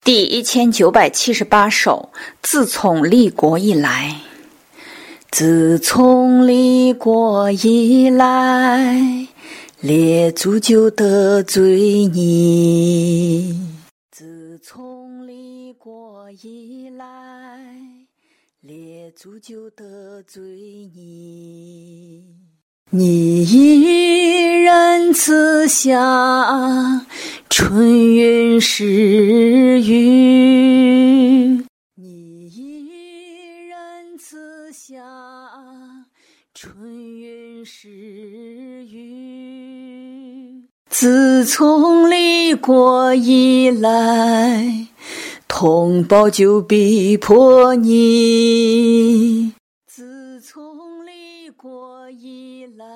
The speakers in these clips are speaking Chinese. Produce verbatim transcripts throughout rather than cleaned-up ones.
第一千九百七十八首，自从立国以来。自从立国以来，列祖就得罪你。自从立国以来，列祖就得罪你。你一人赐下春云时雨，你一人赐下春云时雨。自从立国以来，同胞就逼迫你。自从立国以来，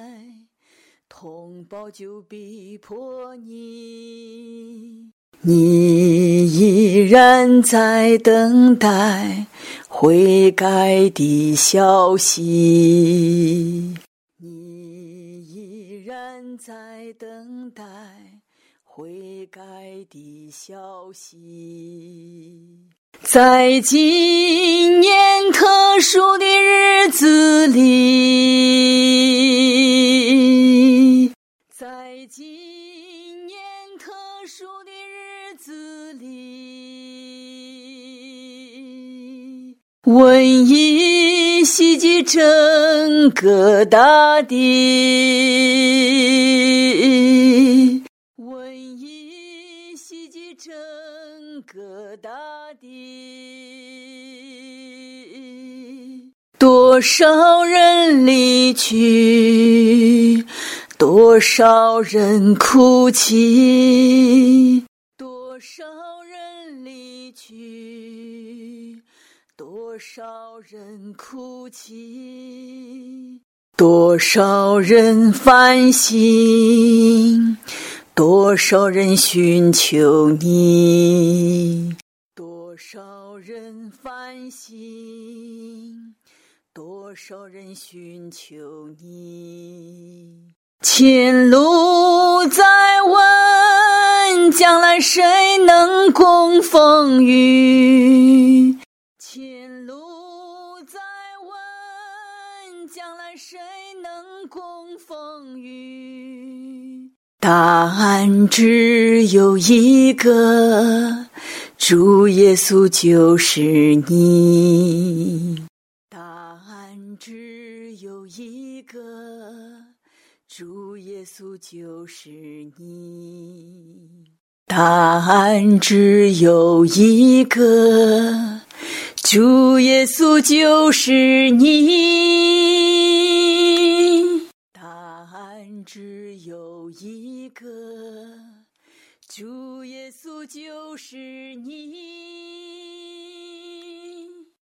同胞就逼迫你。你依然在等待悔改的消息，你依然在等待悔改的消息。在今年特殊的日子里，在今年特殊的日子里，瘟疫袭击整个大地，瘟疫袭击整个大地，多少人离去，多少人哭泣，多少人离去，多少人哭泣，多少人反省，多少人寻求你，多少人反省，多少人寻求你。前路在问，将来谁能共风雨？前路在问，将来谁能共风雨？答案只有一个，主耶稣就是你。答案只有一个，主耶稣就是你。答案只有一个，主耶稣就是你。答案只有一个，主耶稣就是你。